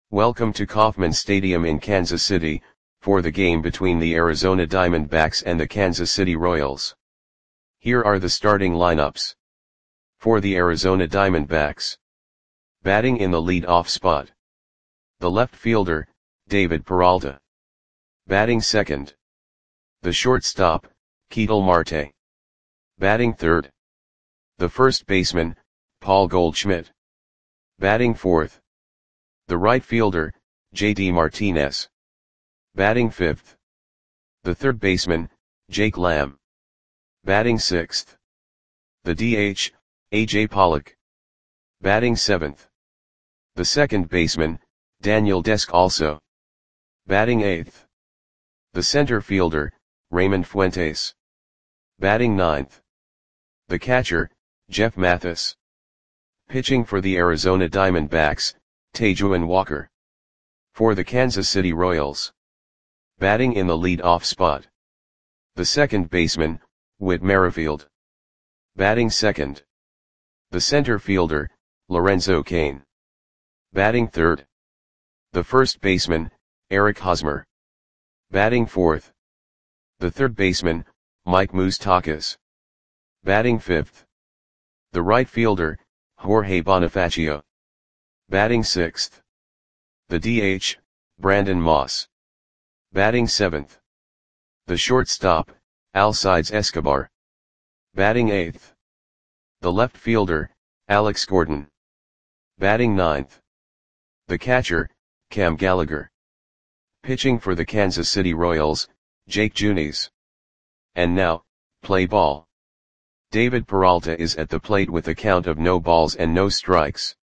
Welcome to Kauffman Stadium in Kansas City, for the game between the Arizona Diamondbacks and the Kansas City Royals. Here are the starting lineups. For the Arizona Diamondbacks. Batting in the lead-off spot. The left fielder, David Peralta. Batting second. The shortstop, Ketel Marte. Batting third. The first baseman, Paul Goldschmidt. Batting fourth. The right fielder, J.D. Martinez. Batting fifth. The third baseman, Jake Lamb. Batting sixth. The DH, A.J. Pollock. Batting seventh. The second baseman, Daniel Descalso. Batting eighth. The center fielder, Raymond Fuentes. Batting ninth. The catcher, Jeff Mathis. Pitching for the Arizona Diamondbacks, Taijuan Walker. For the Kansas City Royals. Batting in the lead-off spot. The second baseman, Whit Merrifield. Batting second. The center fielder, Lorenzo Cain. Batting third. The first baseman, Eric Hosmer. Batting fourth. The third baseman, Mike Moustakas. Batting fifth. The right fielder, Jorge Bonifacio. Batting sixth. The DH, Brandon Moss. Batting seventh. The shortstop, Alcides Escobar. Batting eighth. The left fielder, Alex Gordon. Batting ninth. The catcher, Cam Gallagher. Pitching for the Kansas City Royals, Jake Junis. And now, play ball. David Peralta is at the plate with a count of no balls and no strikes.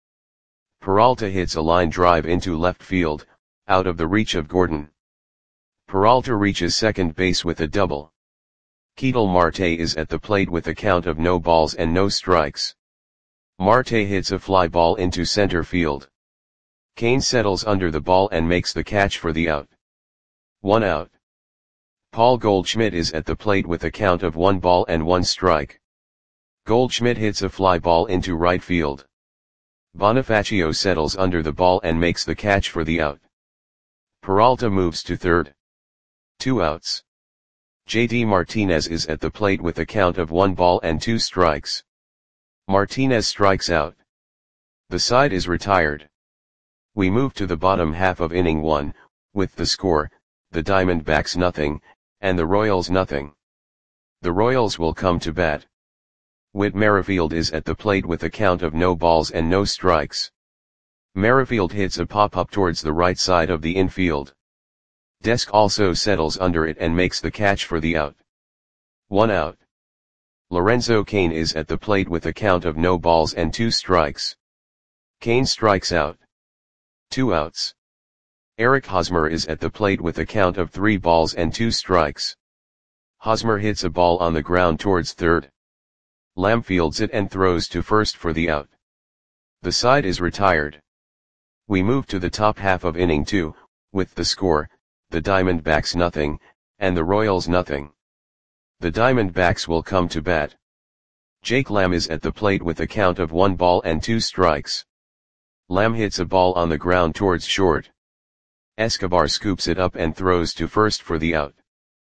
Peralta hits a line drive into left field, out of the reach of Gordon. Peralta reaches second base with a double. Ketel Marte is at the plate with a count of no balls and no strikes. Marte hits a fly ball into center field. Cain settles under the ball and makes the catch for the out. 1 out. Paul Goldschmidt is at the plate with a count of 1 ball and 1 strike. Goldschmidt hits a fly ball into right field. Bonifacio settles under the ball and makes the catch for the out. Peralta moves to third. 2 outs. J.D. Martinez is at the plate with a count of 1 ball and 2 strikes. Martinez strikes out. The side is retired. We move to the bottom half of inning 1, with the score, the Diamondbacks nothing, and the Royals nothing. The Royals will come to bat. Whit Merrifield is at the plate with a count of no balls and no strikes. Merrifield hits a pop-up towards the right side of the infield. Descalso settles under it and makes the catch for the out. 1 out. Lorenzo Cain is at the plate with a count of no balls and 2 strikes. Cain strikes out. 2 outs. Eric Hosmer is at the plate with a count of 3 balls and 2 strikes. Hosmer hits a ball on the ground towards third. Lamb fields it and throws to first for the out. The side is retired. We move to the top half of inning 2, with the score, the Diamondbacks nothing, and the Royals nothing. The Diamondbacks will come to bat. Jake Lamb is at the plate with a count of 1 ball and 2 strikes. Lamb hits a ball on the ground towards short. Escobar scoops it up and throws to first for the out.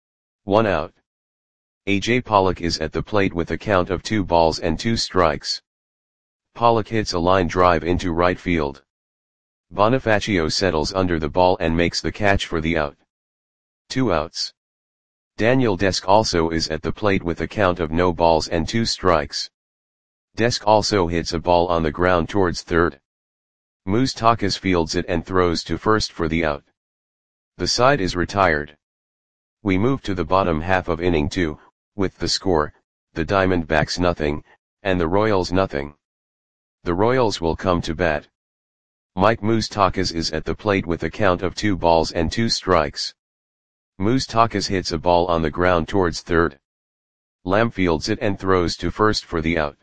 1 out. A.J. Pollock is at the plate with a count of 2 balls and 2 strikes. Pollock hits a line drive into right field. Bonifacio settles under the ball and makes the catch for the out. 2 outs. Daniel Descalso is at the plate with a count of no balls and 2 strikes. Descalso hits a ball on the ground towards third. Moustakas fields it and throws to first for the out. The side is retired. We move to the bottom half of inning 2, with the score, the Diamondbacks nothing, and the Royals nothing. The Royals will come to bat. Mike Moustakas is at the plate with a count of 2 balls and 2 strikes. Moustakas hits a ball on the ground towards third. Lamb fields it and throws to first for the out.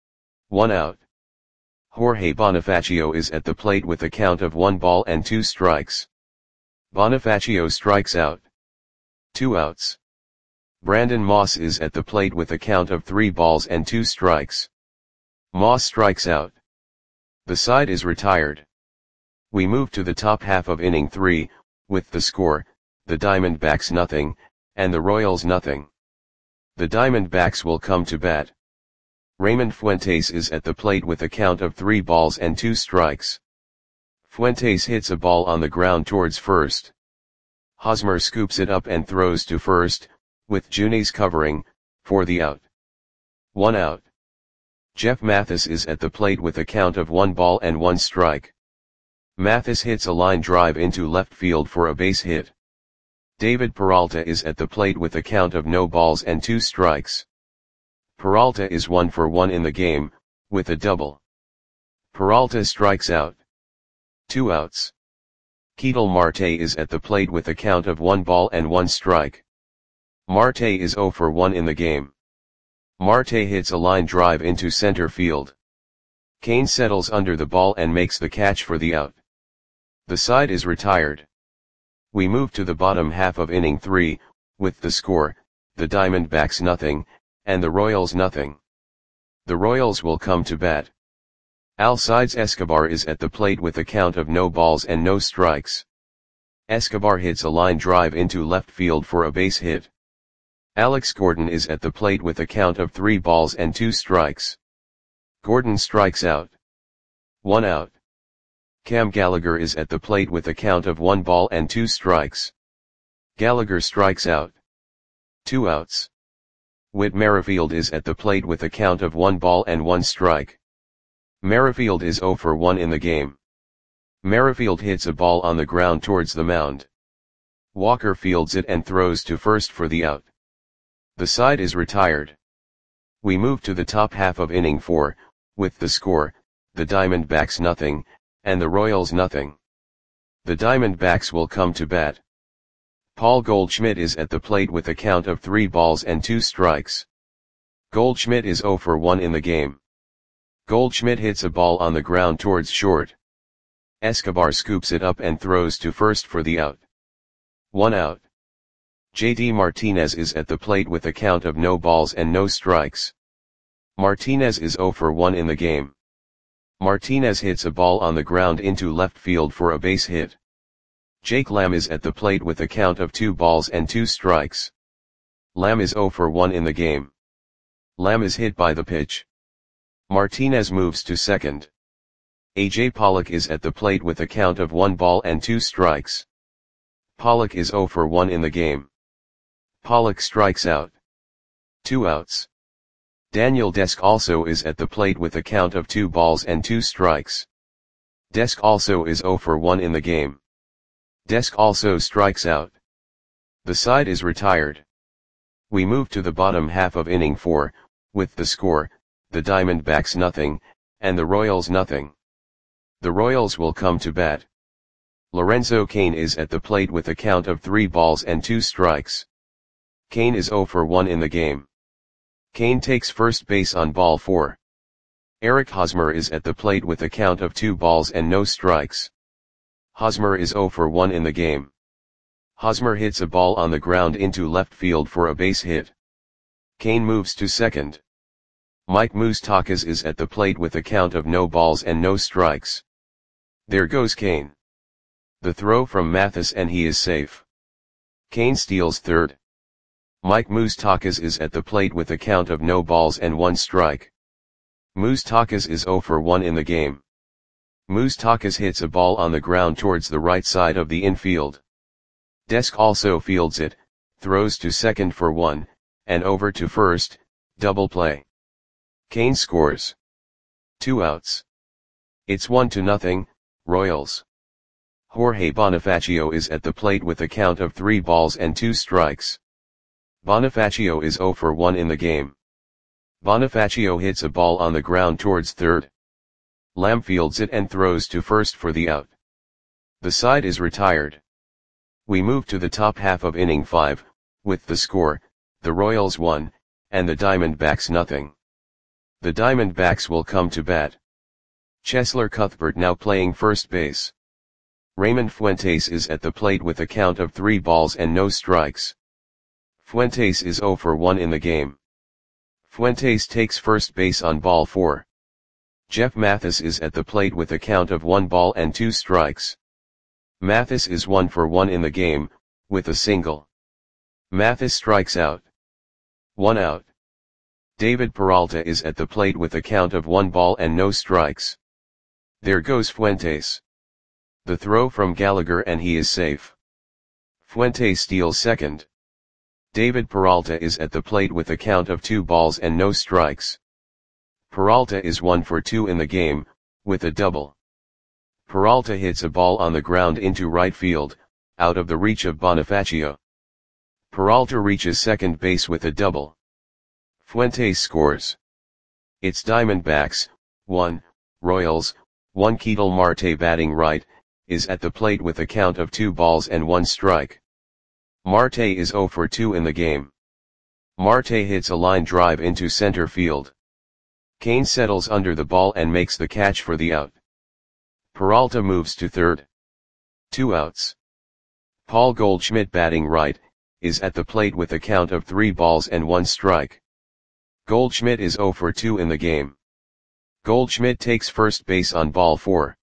1 out. Jorge Bonifacio is at the plate with a count of 1 ball and 2 strikes. Bonifacio strikes out. 2 outs. Brandon Moss is at the plate with a count of 3 balls and 2 strikes. Moss strikes out. The side is retired. We move to the top half of inning 3, with the score, the Diamondbacks nothing, and the Royals nothing. The Diamondbacks will come to bat. Raymond Fuentes is at the plate with a count of 3 balls and 2 strikes. Fuentes hits a ball on the ground towards first. Hosmer scoops it up and throws to first, with Junis covering, for the out. 1 out. Jeff Mathis is at the plate with a count of 1 ball and 1 strike. Mathis hits a line drive into left field for a base hit. David Peralta is at the plate with a count of no balls and 2 strikes. Peralta is 1 for 1 in the game, with a double. Peralta strikes out. 2 outs. Ketel Marte is at the plate with a count of 1 ball and 1 strike. Marte is 0 for 1 in the game. Marte hits a line drive into center field. Cain settles under the ball and makes the catch for the out. The side is retired. We move to the bottom half of inning 3, with the score, the Diamondbacks nothing, and the Royals nothing. The Royals will come to bat. Alcides Escobar is at the plate with a count of no balls and no strikes. Escobar hits a line drive into left field for a base hit. Alex Gordon is at the plate with a count of 3 balls and 2 strikes. Gordon strikes out. 1 out. Cam Gallagher is at the plate with a count of 1 ball and 2 strikes. Gallagher strikes out. 2 outs. Whit Merrifield is at the plate with a count of 1 ball and 1 strike. Merrifield is 0 for 1 in the game. Merrifield hits a ball on the ground towards the mound. Walker fields it and throws to first for the out. The side is retired. We move to the top half of inning 4, with the score, the Diamondbacks nothing, and the Royals nothing. The Diamondbacks will come to bat. Paul Goldschmidt is at the plate with a count of 3 balls and 2 strikes. Goldschmidt is 0 for 1 in the game. Goldschmidt hits a ball on the ground towards short. Escobar scoops it up and throws to first for the out. 1 out. JD Martinez is at the plate with a count of no balls and no strikes. Martinez is 0 for 1 in the game. Martinez hits a ball on the ground into left field for a base hit. Jake Lamb is at the plate with a count of 2 balls and 2 strikes. Lamb is 0 for 1 in the game. Lamb is hit by the pitch. Martinez moves to second. AJ Pollock is at the plate with a count of 1 ball and 2 strikes. Pollock is 0 for 1 in the game. Pollock strikes out. 2 outs. Daniel Desk also is at the plate with a count of 2 balls and 2 strikes. Desk also is 0 for 1 in the game. Desk also strikes out. The side is retired. We move to the bottom half of inning 4, with the score, the Diamondbacks nothing, and the Royals nothing. The Royals will come to bat. Lorenzo Cain is at the plate with a count of 3 balls and 2 strikes. Cain is 0 for 1 in the game. Cain takes first base on ball 4. Eric Hosmer is at the plate with a count of 2 balls and no strikes. Hosmer is 0 for 1 in the game. Hosmer hits a ball on the ground into left field for a base hit. Cain moves to second. Mike Moustakas is at the plate with a count of no balls and no strikes. There goes Cain. The throw from Mathis and he is safe. Cain steals third. Mike Moustakas is at the plate with a count of no balls and 1 strike. Moustakas is 0 for 1 in the game. Moustakas hits a ball on the ground towards the right side of the infield. Desk also fields it, throws to second for 1, and over to first, double play. Cain scores. 2 outs. It's 1-0, Royals. Jorge Bonifacio is at the plate with a count of 3 balls and 2 strikes. Bonifacio is 0 for 1 in the game. Bonifacio hits a ball on the ground towards third. Lamb fields it and throws to first for the out. The side is retired. We move to the top half of inning 5, with the score, the Royals 1, and the Diamondbacks nothing. The Diamondbacks will come to bat. Cheslor Cuthbert now playing first base. Raymond Fuentes is at the plate with a count of 3 balls and no strikes. Fuentes is 0 for 1 in the game. Fuentes takes first base on ball 4. Jeff Mathis is at the plate with a count of 1 ball and 2 strikes. Mathis is 1 for 1 in the game, with a single. Mathis strikes out. 1 out. David Peralta is at the plate with a count of 1 ball and no strikes. There goes Fuentes. The throw from Gallagher and he is safe. Fuentes steals second. David Peralta is at the plate with a count of 2 balls and no strikes. Peralta is 1 for 2 in the game, with a double. Peralta hits a ball on the ground into right field, out of the reach of Bonifacio. Peralta reaches second base with a double. Fuentes scores. It's Diamondbacks, 1, Royals, 1. Ketel Marte batting right, is at the plate with a count of 2 balls and 1 strike. Marte is 0 for 2 in the game. Marte hits a line drive into center field. Kane settles under the ball and makes the catch for the out. Peralta moves to third. 2 outs. Paul Goldschmidt batting right, is at the plate with a count of 3 balls and 1 strike. Goldschmidt is 0 for 2 in the game. Goldschmidt takes first base on ball 4.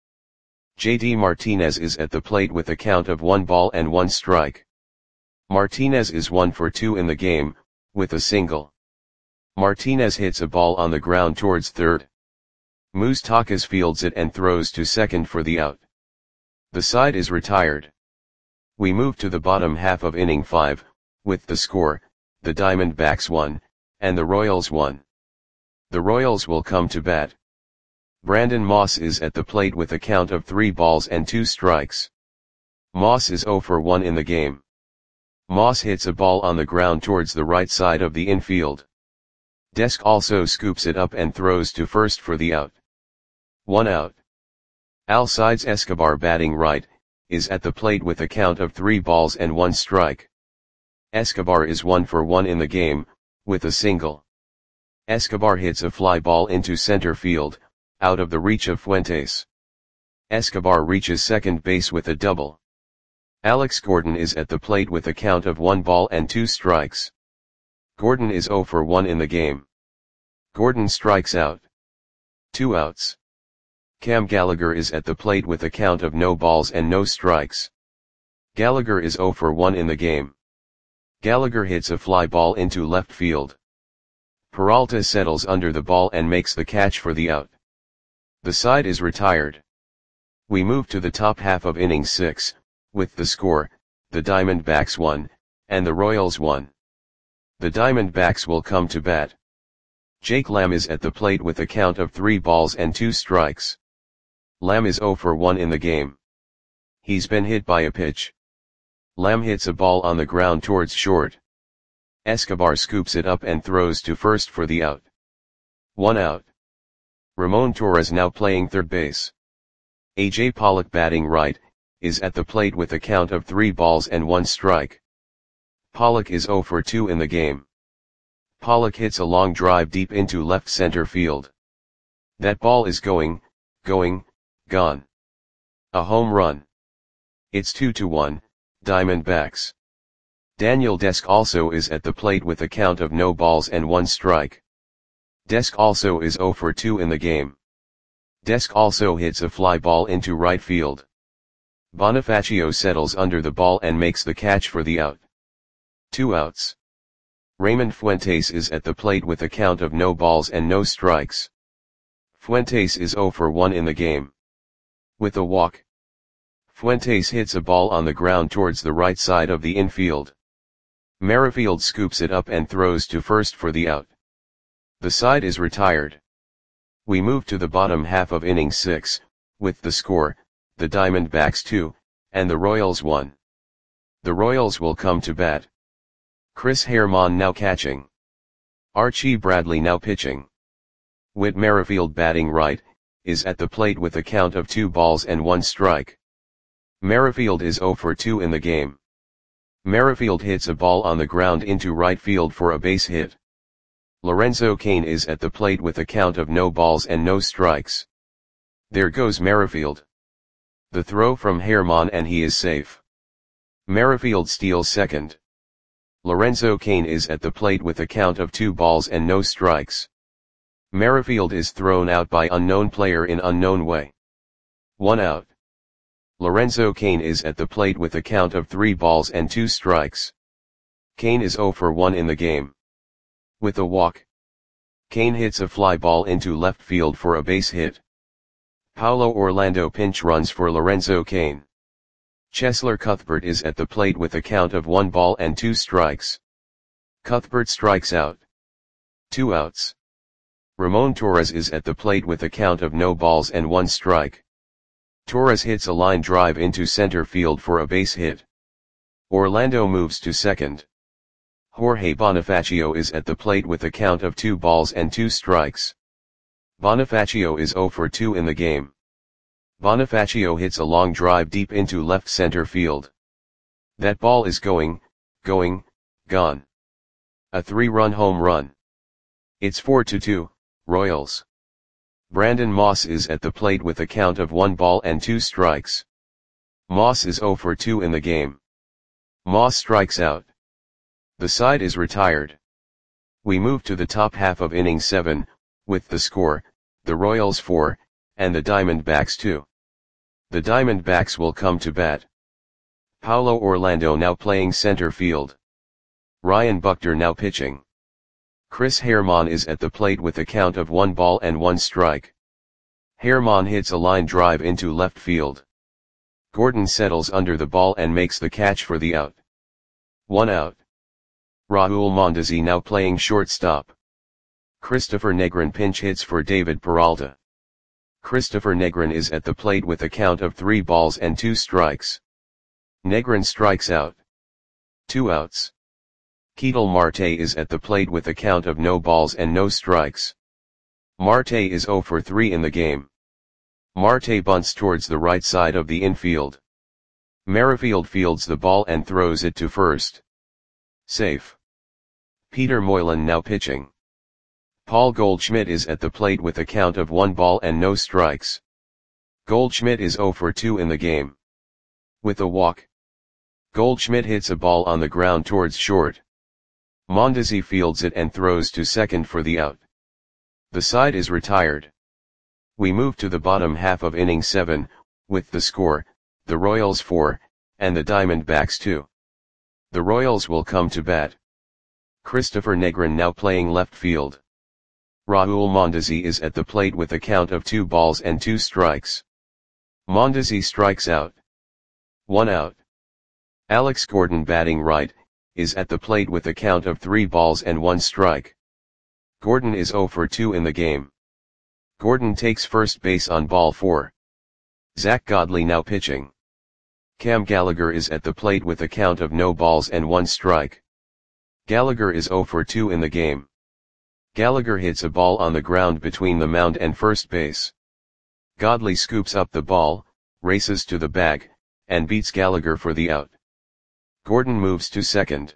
JD Martinez is at the plate with a count of 1 ball and 1 strike. Martinez is 1 for 2 in the game, with a single. Martinez hits a ball on the ground towards third. Moustakas fields it and throws to second for the out. The side is retired. We move to the bottom half of inning 5, with the score, the Diamondbacks 1, and the Royals 1. The Royals will come to bat. Brandon Moss is at the plate with a count of 3 balls and 2 strikes. Moss is 0 for 1 in the game. Moss hits a ball on the ground towards the right side of the infield. Desk also scoops it up and throws to first for the out. 1 out. Alcides Escobar batting right, is at the plate with a count of 3 balls and 1 strike. Escobar is 1 for 1 in the game, with a single. Escobar hits a fly ball into center field, out of the reach of Fuentes. Escobar reaches second base with a double. Alex Gordon is at the plate with a count of 1 ball and 2 strikes. Gordon is 0 for 1 in the game. Gordon strikes out. 2 outs. Cam Gallagher is at the plate with a count of no balls and no strikes. Gallagher is 0 for 1 in the game. Gallagher hits a fly ball into left field. Peralta settles under the ball and makes the catch for the out. The side is retired. We move to the top half of inning 6, with the score, the Diamondbacks 1, and the Royals 1. The Diamondbacks will come to bat. Jake Lamb is at the plate with a count of 3 balls and 2 strikes. Lamb is 0 for 1 in the game. He's been hit by a pitch. Lamb hits a ball on the ground towards short. Escobar scoops it up and throws to first for the out. 1 out. Ramon Torres now playing third base. AJ Pollock batting right, is at the plate with a count of 3 balls and 1 strike. Pollock is 0 for 2 in the game. Pollock hits a long drive deep into left center field. That ball is gone. A home run. It's 2-1, Diamondbacks. Daniel Desk also is at the plate with a count of no balls and 1 strike. Desk also is 0 for 2 in the game. Desk also hits a fly ball into right field. Bonifacio settles under the ball and makes the catch for the out. 2 outs. Raymond Fuentes is at the plate with a count of no balls and no strikes. Fuentes is 0 for 1 in the game. With a walk. Fuentes hits a ball on the ground towards the right side of the infield. Merrifield scoops it up and throws to first for the out. The side is retired. We move to the bottom half of inning 6, with the score, the Diamondbacks 2, and the Royals 1. The Royals will come to bat. Chris Herrmann now catching. Archie Bradley now pitching. Whit Merrifield batting right, is at the plate with a count of 2 balls and 1 strike. Merrifield is 0 for 2 in the game. Merrifield hits a ball on the ground into right field for a base hit. Lorenzo Cain is at the plate with a count of no balls and no strikes. There goes Merrifield. The throw from Herrmann and he is safe. Merrifield steals second. Lorenzo Cain is at the plate with a count of 2 balls and no strikes. Merrifield is thrown out by unknown player in unknown way. 1 out. Lorenzo Cain is at the plate with a count of 3 balls and 2 strikes. Cain is 0 for 1 in the game. With a walk, Cain hits a fly ball into left field for a base hit. Paulo Orlando pinch runs for Lorenzo Cain. Cheslor Cuthbert is at the plate with a count of 1 ball and 2 strikes. Cuthbert strikes out. 2 outs. Ramon Torres is at the plate with a count of no balls and 1 strike. Torres hits a line drive into center field for a base hit. Orlando moves to second. Jorge Bonifacio is at the plate with a count of 2 balls and 2 strikes. Bonifacio is 0 for 2 in the game. Bonifacio hits a long drive deep into left center field. That ball is gone. A 3-run home run. It's 4-2, Royals. Brandon Moss is at the plate with a count of 1 ball and 2 strikes. Moss is 0 for 2 in the game. Moss strikes out. The side is retired. We move to the top half of inning 7, with the score, the Royals 4, and the Diamondbacks 2. The Diamondbacks will come to bat. Paulo Orlando now playing center field. Ryan Buckner now pitching. Chris Herrmann is at the plate with a count of 1 ball and 1 strike. Herrmann hits a line drive into left field. Gordon settles under the ball and makes the catch for the out. 1 out. Raul Mondesi now playing shortstop. Christopher Negrin pinch hits for David Peralta. Christopher Negrin is at the plate with a count of 3 balls and 2 strikes. Negrin strikes out. 2 outs. Ketel Marte is at the plate with a count of no balls and no strikes. Marte is 0 for 3 in the game. Marte bunts towards the right side of the infield. Merrifield fields the ball and throws it to first. Safe. Peter Moylan now pitching. Paul Goldschmidt is at the plate with a count of 1 ball and no strikes. Goldschmidt is 0 for 2 in the game. With a walk, Goldschmidt hits a ball on the ground towards short. Mondesi fields it and throws to second for the out. The side is retired. We move to the bottom half of inning 7, with the score, the Royals 4, and the Diamondbacks 2. The Royals will come to bat. Christopher Negrin now playing left field. Raul Mondesi is at the plate with a count of 2 balls and 2 strikes. Mondesi strikes out. 1 out. Alex Gordon batting right, is at the plate with a count of 3 balls and 1 strike. Gordon is 0 for 2 in the game. Gordon takes first base on ball 4. Zach Godley now pitching. Cam Gallagher is at the plate with a count of no balls and 1 strike. Gallagher is 0 for 2 in the game. Gallagher hits a ball on the ground between the mound and first base. Godley scoops up the ball, races to the bag, and beats Gallagher for the out. Gordon moves to second.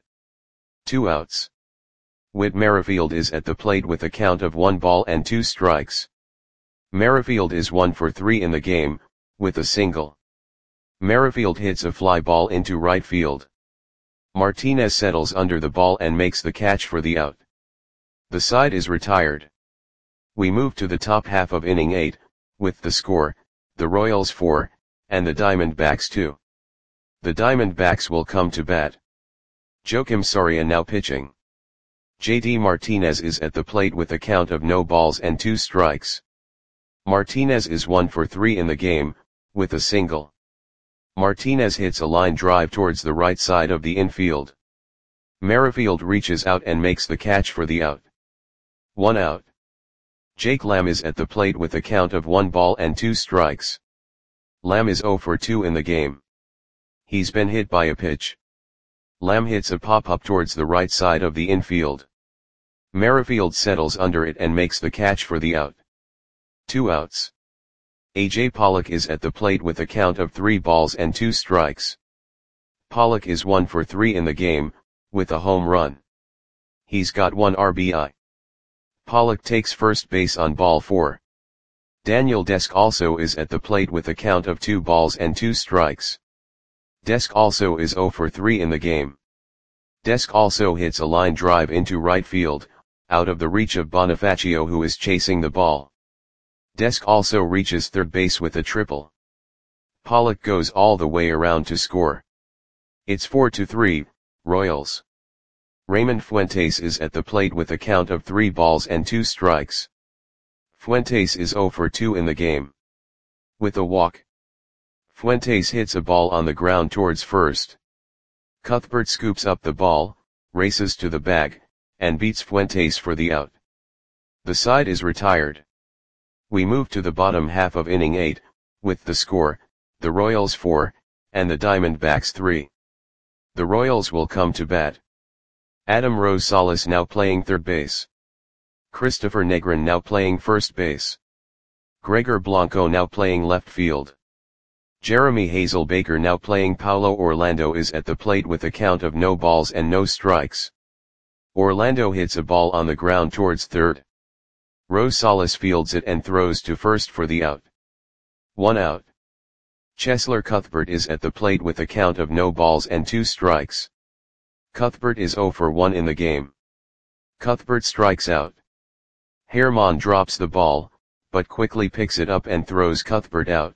2 outs. Whit Merrifield is at the plate with a count of 1 ball and 2 strikes. Merrifield is 1 for 3 in the game, with a single. Merrifield hits a fly ball into right field. Martinez settles under the ball and makes the catch for the out. The side is retired. We move to the top half of inning 8, with the score, the Royals 4, and the Diamondbacks 2. The Diamondbacks will come to bat. Joakim Soria now pitching. JD Martinez is at the plate with a count of no balls and 2 strikes. Martinez is 1 for 3 in the game, with a single. Martinez hits a line drive towards the right side of the infield. Merrifield reaches out and makes the catch for the out. 1 out. Jake Lamb is at the plate with a count of 1 ball and 2 strikes. Lamb is 0 for 2 in the game. He's been hit by a pitch. Lamb hits a pop-up towards the right side of the infield. Merrifield settles under it and makes the catch for the out. 2 outs. A.J. Pollock is at the plate with a count of 3 balls and 2 strikes. Pollock is 1 for 3 in the game, with a home run. He's got 1 RBI. Pollock takes first base on ball 4. Daniel Desk also is at the plate with a count of 2 balls and 2 strikes. Desk also is 0 for 3 in the game. Desk also hits a line drive into right field, out of the reach of Bonifacio, who is chasing the ball. Desk also reaches third base with a triple. Pollock goes all the way around to score. It's 4-3, Royals. Raymond Fuentes is at the plate with a count of 3 balls and 2 strikes. Fuentes is 0 for 2 in the game. With a walk, Fuentes hits a ball on the ground towards first. Cuthbert scoops up the ball, races to the bag, and beats Fuentes for the out. The side is retired. We move to the bottom half of inning 8, with the score, the Royals 4, and the Diamondbacks 3. The Royals will come to bat. Adam Rosales now playing third base. Christopher Negrin now playing first base. Gregor Blanco now playing left field. Jeremy Hazelbaker now playing Paulo Orlando is at the plate with a count of no balls and no strikes. Orlando hits a ball on the ground towards third. Rosales fields it and throws to first for the out. 1 out. Cheslor Cuthbert is at the plate with a count of no balls and 2 strikes. Cuthbert is 0 for 1 in the game. Cuthbert strikes out. Herman drops the ball, but quickly picks it up and throws Cuthbert out.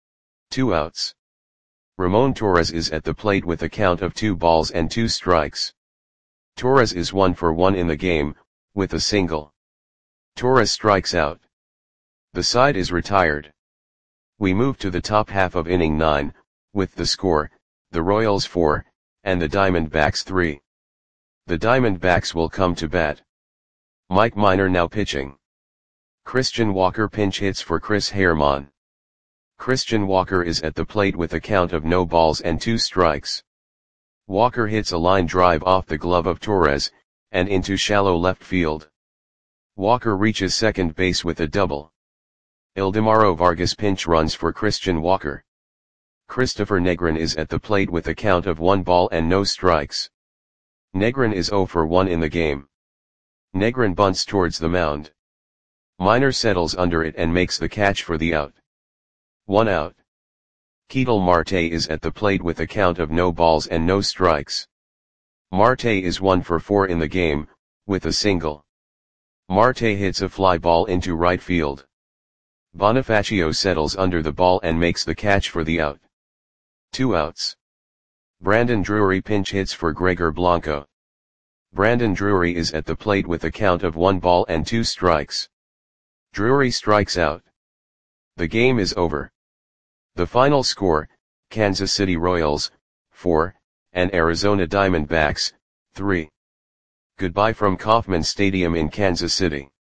2 outs. Ramon Torres is at the plate with a count of 2 balls and 2 strikes. Torres is 1 for 1 in the game, with a single. Torres strikes out. The side is retired. We move to the top half of inning 9, with the score, the Royals 4, and the Diamondbacks 3. The Diamondbacks will come to bat. Mike Minor now pitching. Christian Walker pinch hits for Chris Herman. Christian Walker is at the plate with a count of no balls and 2 strikes. Walker hits a line drive off the glove of Torres, and into shallow left field. Walker reaches second base with a double. Ildemaro Vargas pinch runs for Christian Walker. Christopher Negrin is at the plate with a count of 1 ball and no strikes. Negrin is 0 for 1 in the game. Negrin bunts towards the mound. Minor settles under it and makes the catch for the out. 1 out. Ketel Marte is at the plate with a count of no balls and no strikes. Marte is 1 for 4 in the game, with a single. Marte hits a fly ball into right field. Bonifacio settles under the ball and makes the catch for the out. 2 outs. Brandon Drury pinch hits for Gregor Blanco. Brandon Drury is at the plate with a count of 1 ball and 2 strikes. Drury strikes out. The game is over. The final score, Kansas City Royals, 4, and Arizona Diamondbacks, 3. Goodbye from Kauffman Stadium in Kansas City.